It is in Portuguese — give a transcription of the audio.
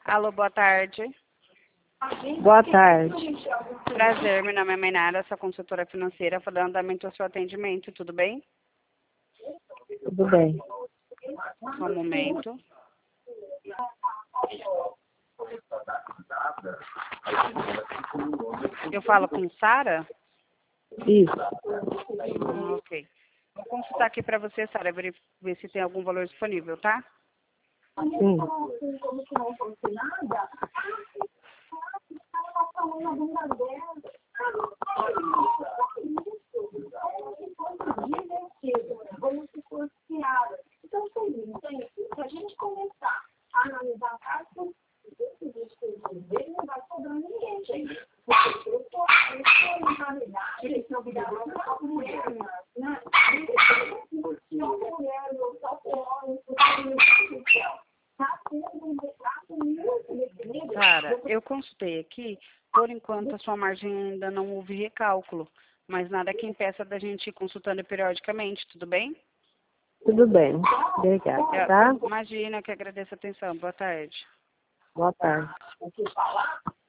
Alô, boa tarde. Boa tarde. Prazer, meu nome é Mainara, sou consultora financeira, falando andamento ao seu atendimento, tudo bem? Tudo bem. Só um momento. Eu falo com Sara? Isso. Ok. Vou consultar aqui para você, Sara, ver se tem algum valor disponível, tá? Sim. Sara, eu consultei aqui, por enquanto a sua margem ainda não houve recálculo, mas nada que impeça da gente ir consultando periodicamente, tudo bem? Tudo bem. Obrigada, tá? Imagina, que agradeço a atenção. Boa tarde. Boa tarde.